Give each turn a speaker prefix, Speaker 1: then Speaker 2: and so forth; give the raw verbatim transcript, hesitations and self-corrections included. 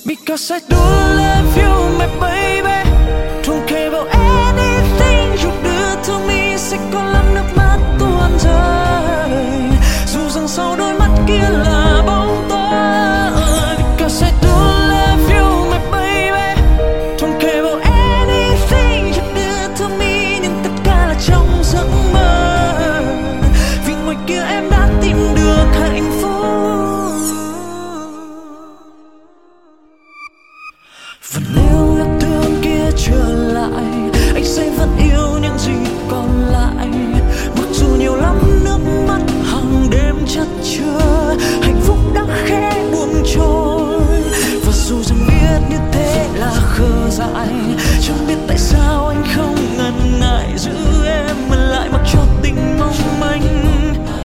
Speaker 1: Because I do love you, my baby. Don't care about anything you do to me. Sẽ có lắm nước mắt tuôn rơi.